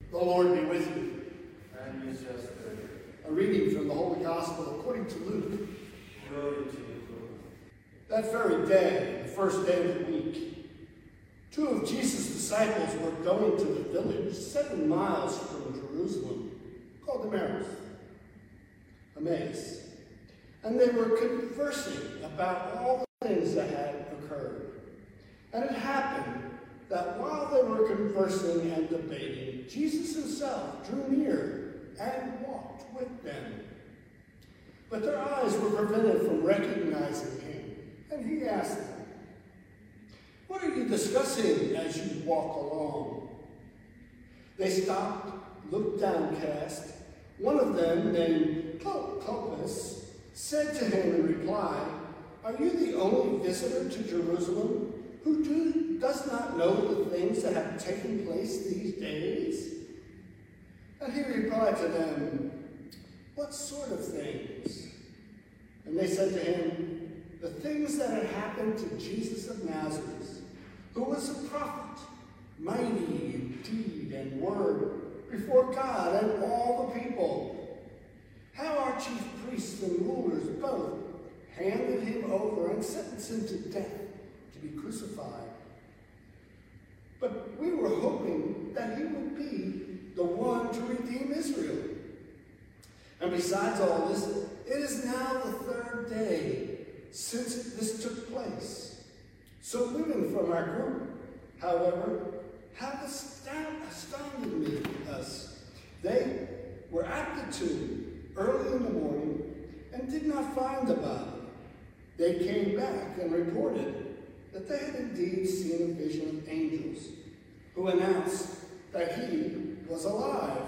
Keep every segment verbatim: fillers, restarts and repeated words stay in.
The Lord be with you. And with your spirit. A reading from the Holy Gospel according to Luke. Glory to you, Lord. That very day, the first day of the week, two of Jesus' disciples were going to the village seven miles from Jerusalem, called Emmaus. Emmaus. And they were conversing about all the things that had occurred. And it happened that while they were conversing and debating, Jesus himself drew near and walked with them. But their eyes were prevented from recognizing him, and he asked them, "What are you discussing as you walk along?" They stopped, looked downcast. One of them, named Clopas, said to him in reply, "Are you the only visitor to Jerusalem who do, does not know the things that have taken place these days?" And he replied to them, "What sort of things?" And they said to him, "The things that had happened to Jesus of Nazareth, who was a prophet, mighty in deed and word before God and all the people. How our chief priests and rulers both handed him over and sentenced him to death to be crucified. But we were hoping that he would be the one to redeem Israel. And besides all this, it is now the third day since this took place. So women from our group, however, have astound, astounded me, us. They were at the tomb early in the morning and did not find the body. They came back and reported that they had indeed seen a vision of angels who announced that he was alive."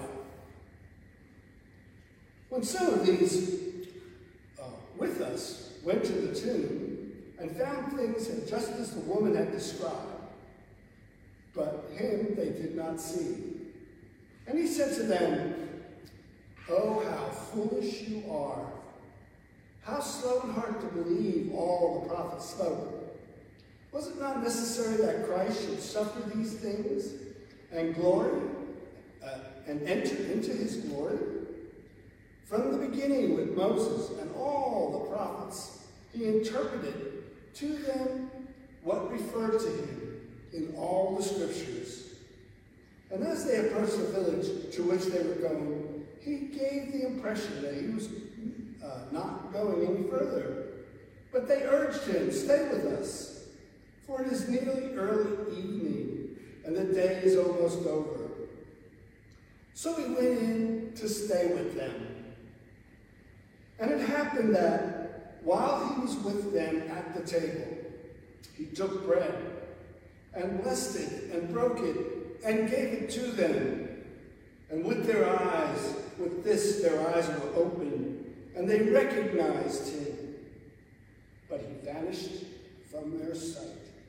When some of these uh, with us went to the tomb and found things just as the woman had described, but him they did not see. And he said to them, "Oh, how foolish you are! How slow in heart to believe all the prophets spoke. Was it not necessary that Christ should suffer these things and glory uh, and enter into his glory? From the beginning with Moses and all the prophets, he interpreted to them what referred to him in all the scriptures. And as they approached the village to which they were going, he gave the impression that he was uh, not going any further. But they urged him, 'Stay with us, for it is nearly early evening, and the day is almost over.' So he went in to stay with them. And it happened that while he was with them at the table, he took bread and blessed it and broke it and gave it to them. And with their eyes, with this their eyes were opened, and they recognized him. But he vanished from their sight.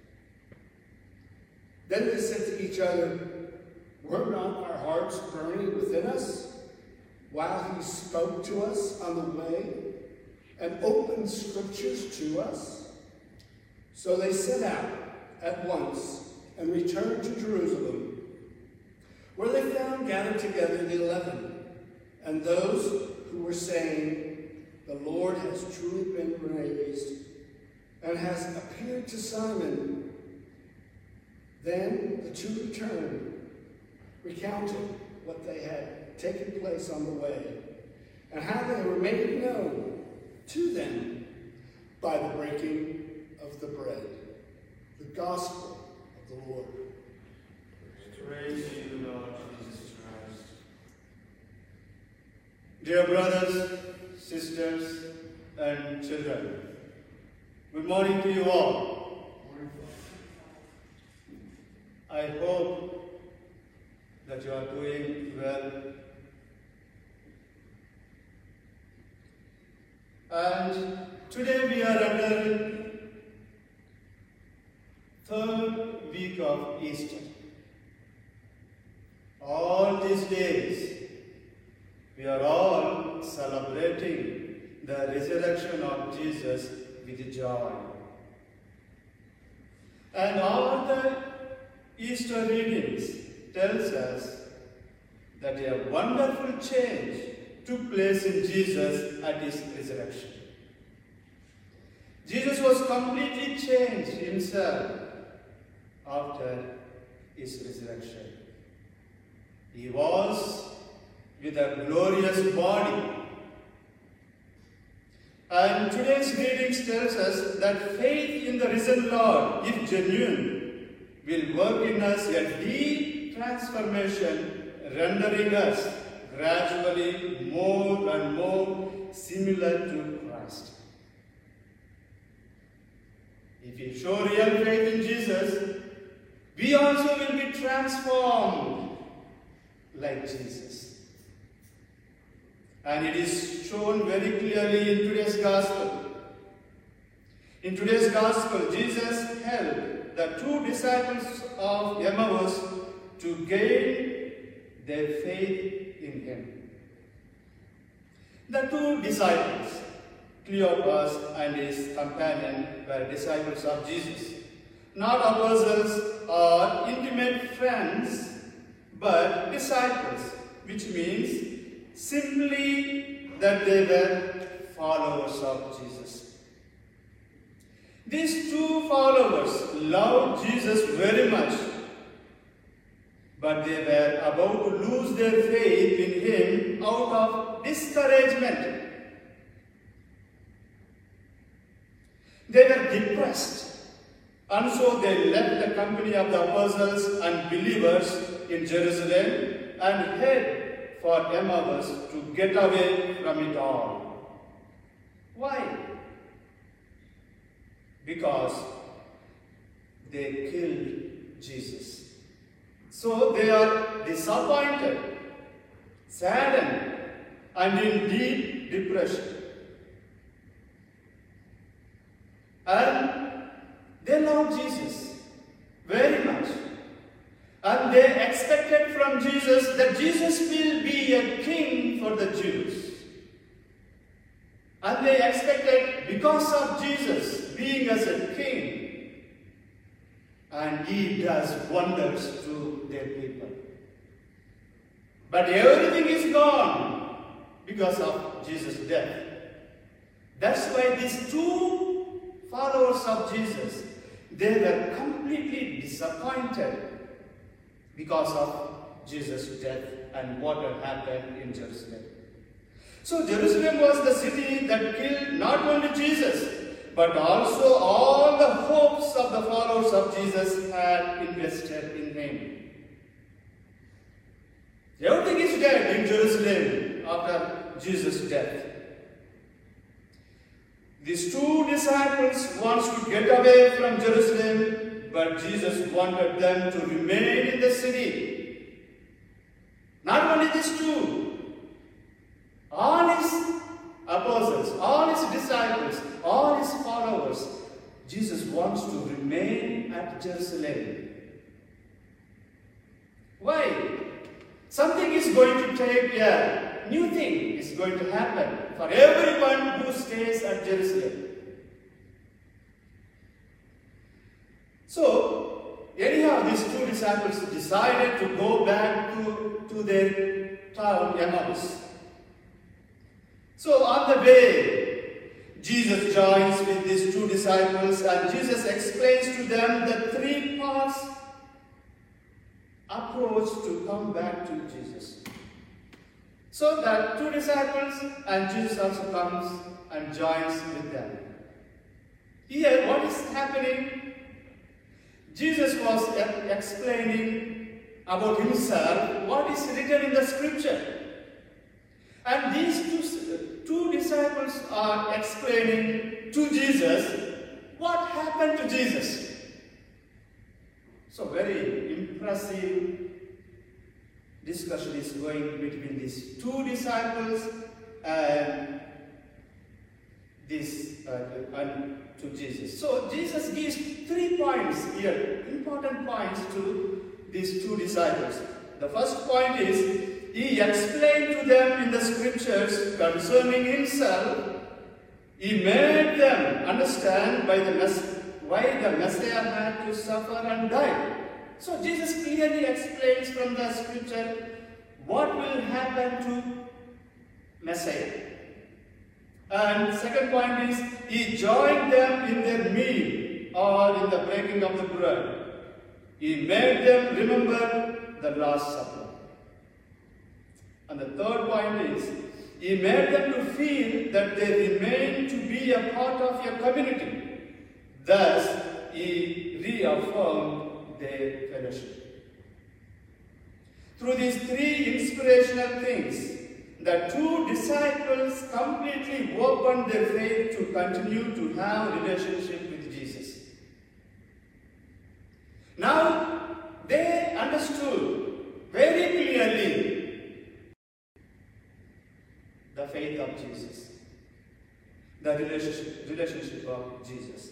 Then they said to each other, 'Were not our hearts burning within us while he spoke to us on the way and opened scriptures to us?' So they set out at once and returned to Jerusalem, where they found gathered together the eleven, and those who were saying, 'The Lord has truly been raised and has appeared to Simon.' Then the two returned, recounting what they had taken place on the way, and how they were made known to them by the breaking of the bread. The gospel of the Lord. Praise you, Lord Jesus Christ. Dear brothers, sisters, and children, good morning to you all. I hope that you are doing well. And today we are under third week of Easter. All these days, we are all celebrating the resurrection of Jesus with joy. And all the Easter readings tells us that a wonderful change took place in Jesus at his resurrection. Jesus was completely changed himself after his resurrection. He was with a glorious body. And today's readings tells us that faith in the risen Lord, if genuine, will work in us a deep transformation, rendering us gradually more and more similar to Christ. If we show real faith in Jesus, we also will be transformed like Jesus. And it is shown very clearly in today's gospel. In today's gospel, Jesus helped the two disciples of Emmaus to gain their faith in him. The two disciples, Cleopas and his companion, were disciples of Jesus. Not apostles or intimate friends, but disciples, which means simply that they were followers of Jesus. These two followers loved Jesus very much, but they were about to lose their faith in him out of discouragement. They were depressed, and so they left the company of the apostles and believers in Jerusalem and head for Emmaus to get away from it all. Why? Because they killed Jesus. So they are disappointed, saddened, and in deep depression. And they love Jesus very much. And they expected from Jesus that Jesus will be a king for the Jews. And they expected, because of Jesus being as a king, and he does wonders to their people. But everything is gone because of Jesus' death. That's why these two followers of Jesus, they were completely disappointed because of Jesus' death and what had happened in Jerusalem. So Jerusalem was the city that killed not only Jesus, but also all the hopes of the followers of Jesus had invested in him. Everything is dead in Jerusalem after Jesus' death. These two disciples wants to get away from Jerusalem, but Jesus wanted them to remain in the city. Not only these two, all his apostles, all his disciples, all his followers, Jesus wants to remain at Jerusalem. Why? Something is going to take, a new thing is going to happen for everyone who stays at Jerusalem. So, anyhow, these two disciples decided to go back to, to their town, Emmaus. So, on the way, Jesus joins with these two disciples, and Jesus explains to them the three parts approach to come back to Jesus. So that two disciples and Jesus also comes and joins with them. Here, what is happening? Jesus was explaining about himself what is written in the scripture. And these two, two disciples are explaining to Jesus what happened to Jesus. So very impressive discussion is going between these two disciples and this uh, and to Jesus. So Jesus gives three points here, important points to these two disciples. The first point is, he explained to them in the scriptures concerning himself. He made them understand by the mess why the Messiah had to suffer and die. So Jesus clearly explains from the scripture what happened to Messiah. And second point is, he joined them in their meal or in the breaking of the bread. He made them remember the Last Supper. And the third point is, he made them to feel that they remain to be a part of your community. Thus, he reaffirmed their fellowship. Through these three inspirational things, the two disciples completely opened their faith to continue to have a relationship with Jesus. Now, they understood very clearly the faith of Jesus, the relationship, relationship of Jesus.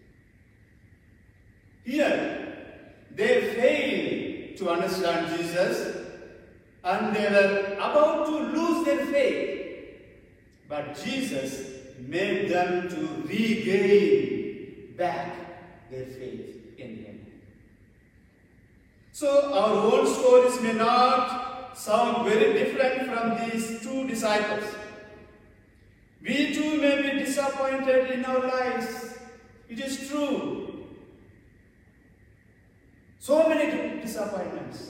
Here, they failed to understand Jesus and they were about to lose their faith. But Jesus made them to regain back their faith in Him. So our own stories may not sound very different from these two disciples. We too may be disappointed in our lives. It is true. So many disappointments.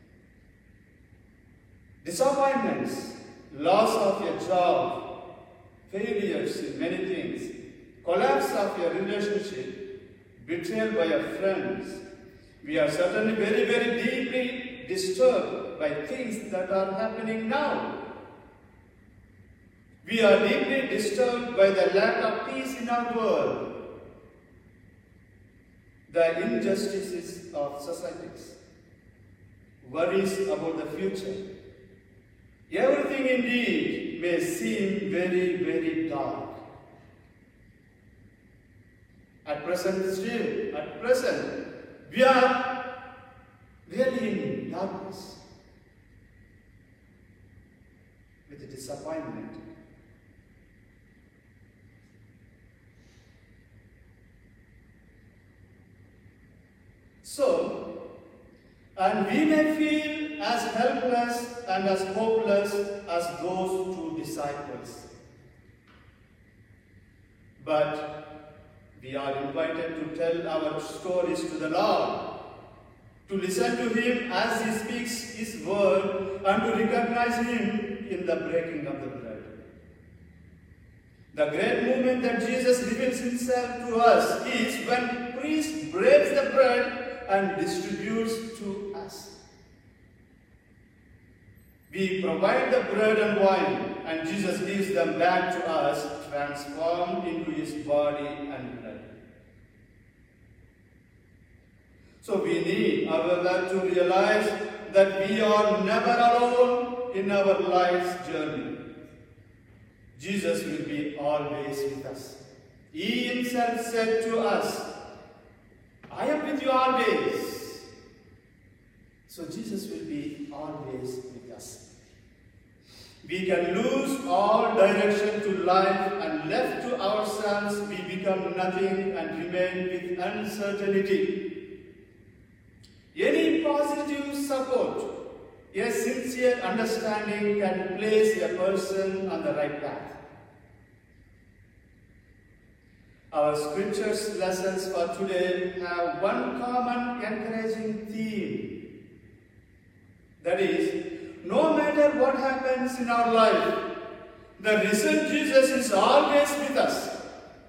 Disappointments, loss of your job, failures in many things, collapse of your relationship, betrayal by your friends. We are certainly very, very deeply disturbed by things that are happening now. We are deeply disturbed by the lack of peace in our world, the injustices of societies, worries about the future. Everything indeed may seem very, very dark. At present still, at present, we are really in darkness with disappointment. So, and we may feel as helpless and as hopeless as those two disciples. But we are invited to tell our stories to the Lord, to listen to Him as He speaks His word, and to recognize Him in the breaking of the bread. The great movement that Jesus reveals Himself to us is when priest breaks the bread and distributes to us. We provide the bread and wine, and Jesus gives them back to us, transformed into His body and blood. So we need, however, to realize that we are never alone in our life's journey. Jesus will be always with us. He Himself said to us, I am with you always. So Jesus will be always with us. We can lose all direction to life, and left to ourselves we become nothing and remain with uncertainty. Any positive support, a sincere understanding can place a person on the right path. Our scriptures lessons for today have one common encouraging theme. That is, no matter what happens in our life, the risen Jesus is always with us.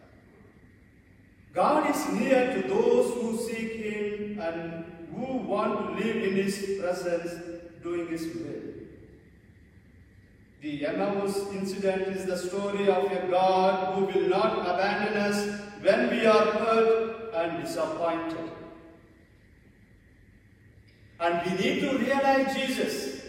God is near to those who seek Him and who want to live in His presence, doing His will. The Emmaus incident is the story of a God who will not abandon us when we are hurt and disappointed. And we need to realize Jesus.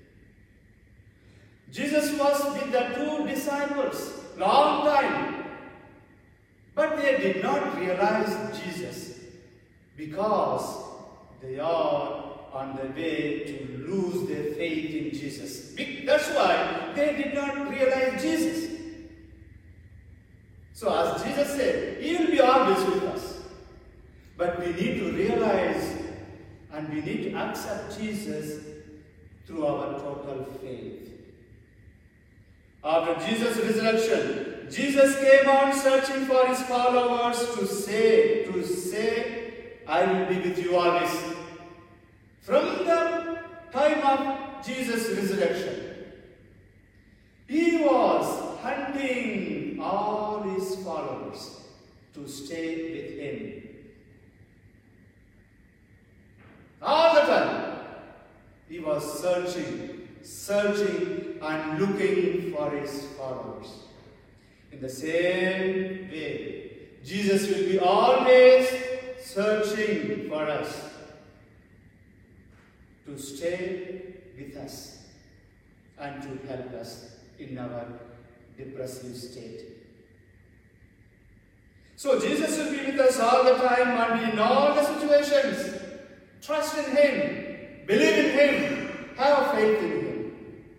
Jesus was with the two disciples long time, but they did not realize Jesus because they are on the way to lose their faith in Jesus. That's why they did not realize Jesus. So as Jesus said, He will be always with us. But we need to realize and we need to accept Jesus through our total faith. After Jesus' resurrection, Jesus came on searching for his followers to say, to say, I will be with you always. From the time of Jesus' resurrection, he was hunting all his followers to stay with him. All the time, he was searching, searching and looking for his followers. In the same way, Jesus will be always searching for us to stay with us and to help us in our depressive state. So Jesus will be with us all the time and in all the situations. Trust in him, believe in him, have faith in him.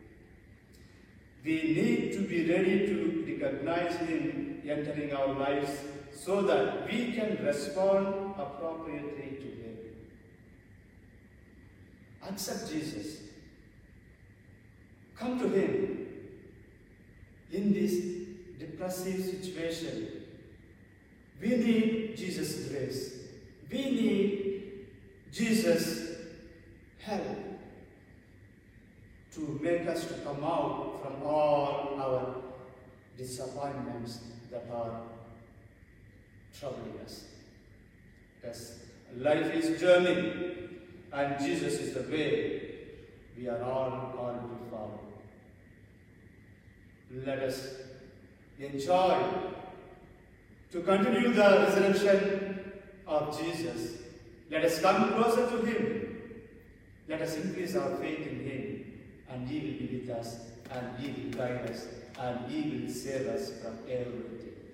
We need to be ready to recognize him entering our lives so that we can respond appropriately to him. Accept Jesus. Come to him in this depressive situation. We need Jesus' grace. We need Jesus' help to make us to come out from all our disappointments that are troubling us. Yes, life is journey, and Jesus is the way we are all called to follow. Let us enjoy to continue the resurrection of Jesus. Let us come closer to him. Let us increase our faith in him, and he will be with us, and he will guide us, and he will save us from everything.